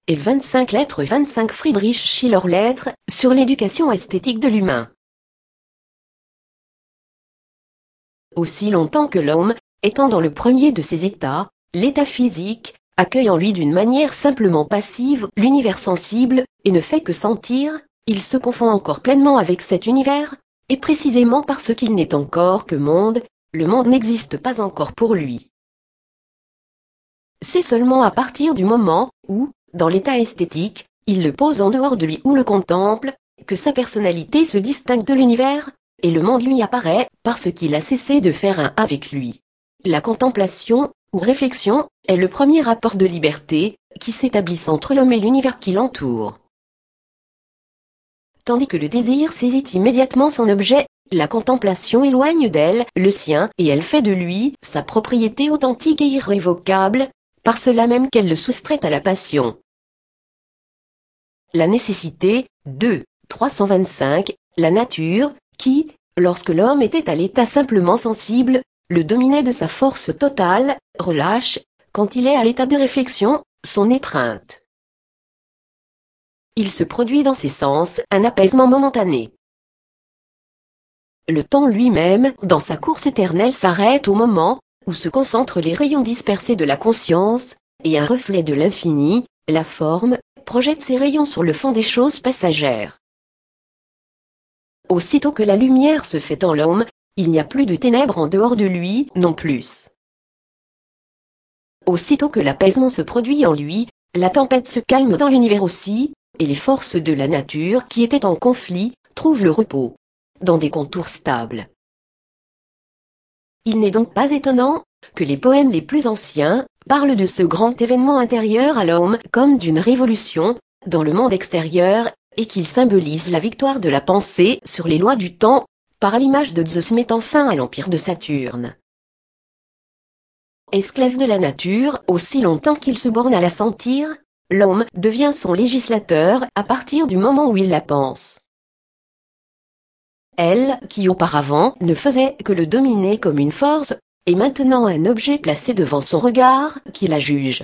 et 25 lettres 25 Friedrich Schiller lettres sur l'éducation esthétique de l'humain. Aussi longtemps que l'homme, étant dans le premier de ses états, l'état physique, accueille en lui d'une manière simplement passive l'univers sensible, et ne fait que sentir, il se confond encore pleinement avec cet univers, et précisément parce qu'il n'est encore que monde, le monde n'existe pas encore pour lui. C'est seulement à partir du moment où, dans l'état esthétique, il le pose en dehors de lui ou le contemple, que sa personnalité se distingue de l'univers, et le monde lui apparaît parce qu'il a cessé de faire un avec lui. La contemplation, ou réflexion, est le premier rapport de liberté, qui s'établisse entre l'homme et l'univers qui l'entoure. Tandis que le désir saisit immédiatement son objet, la contemplation éloigne d'elle le sien et elle fait de lui sa propriété authentique et irrévocable, par cela même qu'elle le soustrait à la passion. La nécessité, 2, 325, la nature, qui, lorsque l'homme était à l'état simplement sensible, le dominait de sa force totale, relâche, quand il est à l'état de réflexion, son étreinte. Il se produit dans ses sens un apaisement momentané. Le temps lui-même, dans sa course éternelle, s'arrête au moment où se concentrent les rayons dispersés de la conscience, et un reflet de l'infini, la forme, projette ses rayons sur le fond des choses passagères. Aussitôt que la lumière se fait en l'homme, il n'y a plus de ténèbres en dehors de lui, non plus. Aussitôt que l'apaisement se produit en lui, la tempête se calme dans l'univers aussi, et les forces de la nature qui étaient en conflit, trouvent le repos, dans des contours stables. Il n'est donc pas étonnant que les poèmes les plus anciens parlent de ce grand événement intérieur à l'homme comme d'une révolution dans le monde extérieur, et qu'ils symbolisent la victoire de la pensée sur les lois du temps, par l'image de Zeus mettant fin à l'empire de Saturne. Esclave de la nature, aussi longtemps qu'il se borne à la sentir, l'homme devient son législateur à partir du moment où il la pense. Elle, qui auparavant ne faisait que le dominer comme une force, est maintenant un objet placé devant son regard qui la juge.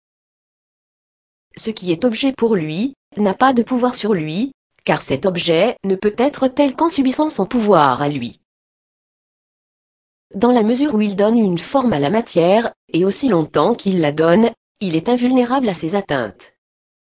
Ce qui est objet pour lui, n'a pas de pouvoir sur lui, car cet objet ne peut être tel qu'en subissant son pouvoir à lui. Dans la mesure où il donne une forme à la matière, et aussi longtemps qu'il la donne, il est invulnérable à ses atteintes.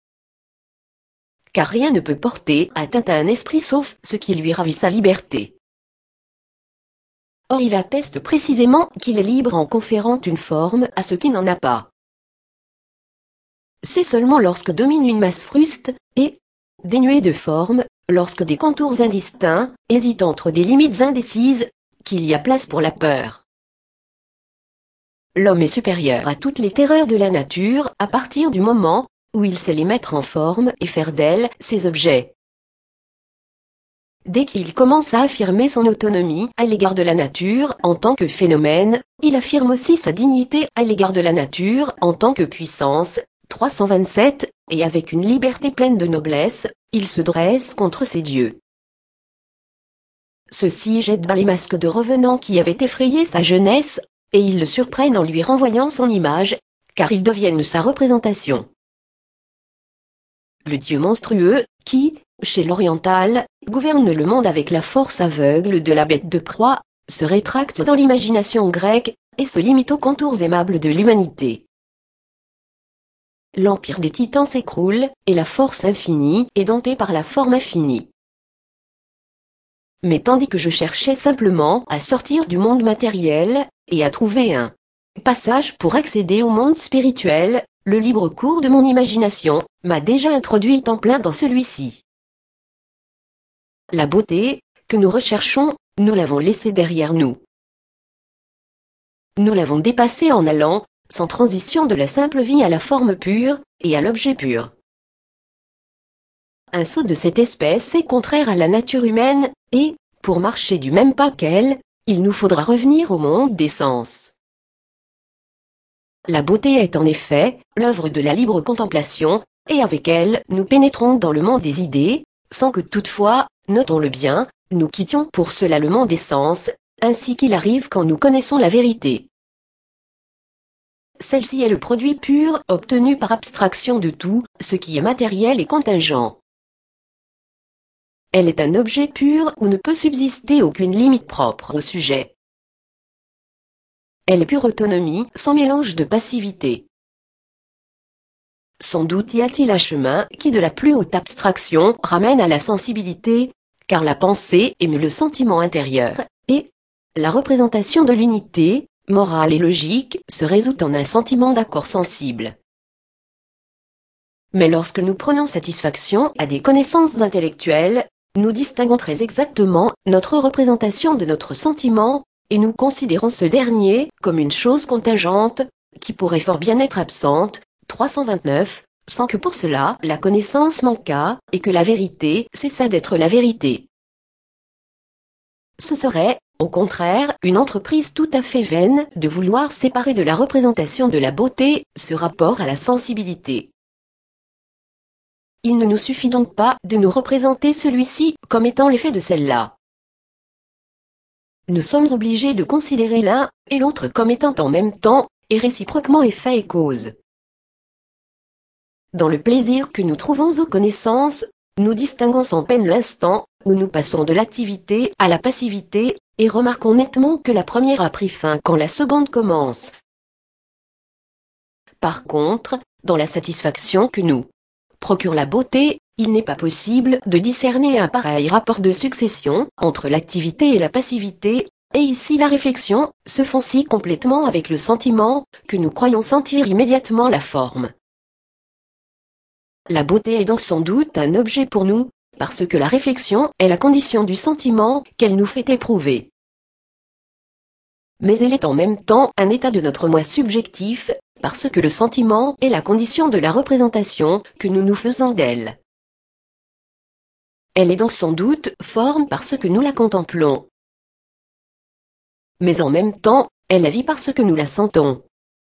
Car rien ne peut porter atteinte à un esprit sauf ce qui lui ravit sa liberté. Or il atteste précisément qu'il est libre en conférant une forme à ce qui n'en a pas. C'est seulement lorsque domine une masse fruste, et, dénuée de forme, lorsque des contours indistincts hésitent entre des limites indécises, qu'il y a place pour la peur. L'homme est supérieur à toutes les terreurs de la nature à partir du moment où il sait les mettre en forme et faire d'elles ses objets. Dès qu'il commence à affirmer son autonomie à l'égard de la nature en tant que phénomène, il affirme aussi sa dignité à l'égard de la nature en tant que puissance. 327, et avec une liberté pleine de noblesse, il se dresse contre ses dieux. Ceux-ci jettent bas les masques de revenants qui avaient effrayé sa jeunesse, et ils le surprennent en lui renvoyant son image, car ils deviennent sa représentation. Le dieu monstrueux, qui, chez l'oriental, gouverne le monde avec la force aveugle de la bête de proie, se rétracte dans l'imagination grecque, et se limite aux contours aimables de l'humanité. L'empire des titans s'écroule, et la force infinie est domptée par la forme infinie. Mais tandis que je cherchais simplement à sortir du monde matériel, et à trouver un passage pour accéder au monde spirituel, le libre cours de mon imagination m'a déjà introduit en plein dans celui-ci. La beauté, que nous recherchons, nous l'avons laissée derrière nous. Nous l'avons dépassée en allant, sans transition de la simple vie à la forme pure, et à l'objet pur. Un saut de cette espèce est contraire à la nature humaine, et, pour marcher du même pas qu'elle, il nous faudra revenir au monde des sens. La beauté est en effet l'œuvre de la libre contemplation, et avec elle nous pénétrons dans le monde des idées, sans que toutefois, notons-le bien, nous quittions pour cela le monde des sens, ainsi qu'il arrive quand nous connaissons la vérité. celle-ci est le produit pur obtenu par abstraction de tout ce qui est matériel et contingent. Elle est un objet pur où ne peut subsister aucune limite propre au sujet. Elle est pure autonomie, sans mélange de passivité. Sans doute y a-t-il un chemin qui de la plus haute abstraction ramène à la sensibilité, car la pensée émue le sentiment intérieur, et la représentation de l'unité, morale et logique, se résout en un sentiment d'accord sensible. Mais lorsque nous prenons satisfaction à des connaissances intellectuelles, nous distinguons très exactement notre représentation de notre sentiment, et nous considérons ce dernier comme une chose contingente, qui pourrait fort bien être absente, 329, sans que pour cela la connaissance manquât, et que la vérité cessât d'être la vérité. Ce serait, au contraire, une entreprise tout à fait vaine de vouloir séparer de la représentation de la beauté ce rapport à la sensibilité. Il ne nous suffit donc pas de nous représenter celui-ci comme étant l'effet de celle-là. Nous sommes obligés de considérer l'un et l'autre comme étant en même temps et réciproquement effet et cause. Dans le plaisir que nous trouvons aux connaissances, nous distinguons sans peine l'instant où nous passons de l'activité à la passivité et remarquons nettement que la première a pris fin quand la seconde commence. Par contre, dans la satisfaction que nous procure la beauté, il n'est pas possible de discerner un pareil rapport de succession entre l'activité et la passivité, et ici la réflexion se fond si complètement avec le sentiment que nous croyons sentir immédiatement la forme. La beauté est donc sans doute un objet pour nous, parce que la réflexion est la condition du sentiment qu'elle nous fait éprouver. Mais elle est en même temps un état de notre moi subjectif, parce que le sentiment est la condition de la représentation que nous nous faisons d'elle. Elle est donc sans doute forme parce que nous la contemplons. Mais en même temps, elle la vit parce que nous la sentons.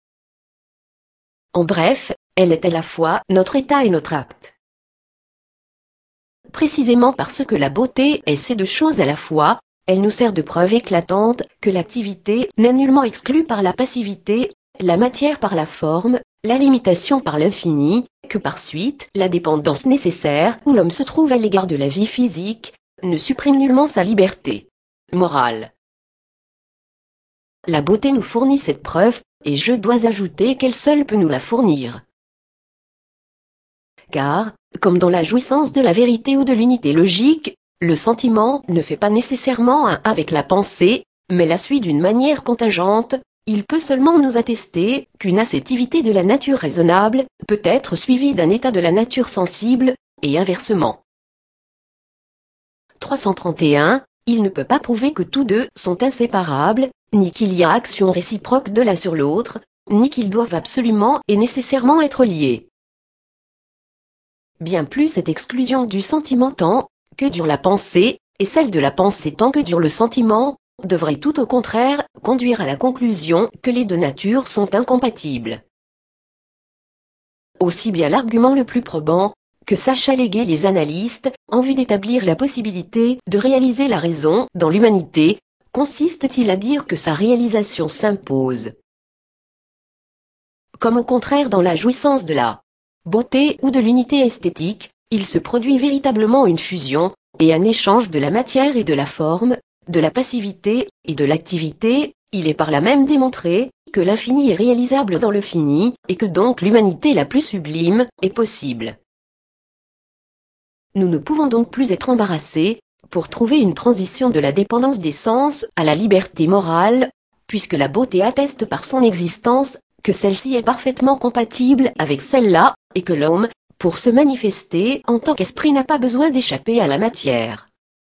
En bref, elle est à la fois notre état et notre acte. Précisément parce que la beauté est ces deux choses à la fois, elle nous sert de preuve éclatante que l'activité n'est nullement exclue par la passivité, la matière par la forme, la limitation par l'infini, que par suite la dépendance nécessaire où l'homme se trouve à l'égard de la vie physique, ne supprime nullement sa liberté morale. La beauté nous fournit cette preuve, et je dois ajouter qu'elle seule peut nous la fournir. Car, comme dans la jouissance de la vérité ou de l'unité logique, le sentiment ne fait pas nécessairement un avec la pensée, mais la suit d'une manière contingente, il peut seulement nous attester qu'une assertivité de la nature raisonnable peut être suivie d'un état de la nature sensible, et inversement. 331. Il ne peut pas prouver que tous deux sont inséparables, ni qu'il y a action réciproque de l'un sur l'autre, ni qu'ils doivent absolument et nécessairement être liés. Bien plus cette exclusion du sentiment tant que dure la pensée, et celle de la pensée tant que dure le sentiment, devrait tout au contraire conduire à la conclusion que les deux natures sont incompatibles. Aussi bien l'argument le plus probant que sachent alléguer les analystes en vue d'établir la possibilité de réaliser la raison dans l'humanité, consiste-t-il à dire que sa réalisation s'impose. Comme au contraire dans la jouissance de la beauté ou de l'unité esthétique, il se produit véritablement une fusion et un échange de la matière et de la forme, de la passivité et de l'activité, il est par là même démontré que l'infini est réalisable dans le fini, et que donc l'humanité la plus sublime est possible. Nous ne pouvons donc plus être embarrassés pour trouver une transition de la dépendance des sens à la liberté morale, puisque la beauté atteste par son existence que celle-ci est parfaitement compatible avec celle-là, et que l'homme, pour se manifester en tant qu'esprit, n'a pas besoin d'échapper à la matière.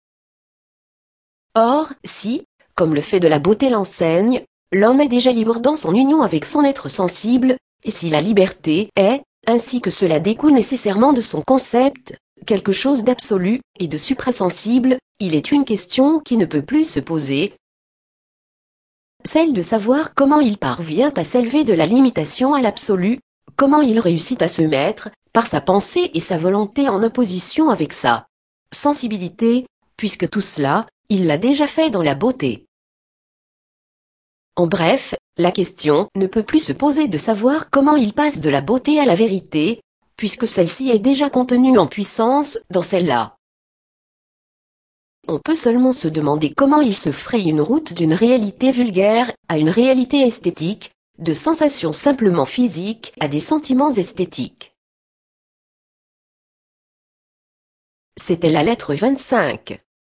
Or, si, comme le fait de la beauté l'enseigne, l'homme est déjà libre dans son union avec son être sensible, et si la liberté est, ainsi que cela découle nécessairement de son concept, quelque chose d'absolu et de suprasensible, il est une question qui ne peut plus se poser, celle de savoir comment il parvient à s'élever de la limitation à l'absolu, comment il réussit à se mettre, par sa pensée et sa volonté, en opposition avec sa sensibilité, puisque tout cela, il l'a déjà fait dans la beauté. En bref, la question ne peut plus se poser de savoir comment il passe de la beauté à la vérité, puisque celle-ci est déjà contenue en puissance dans celle-là. On peut seulement se demander comment il se fraye une route d'une réalité vulgaire à une réalité esthétique, de sensations simplement physiques à des sentiments esthétiques. C'était la lettre 25.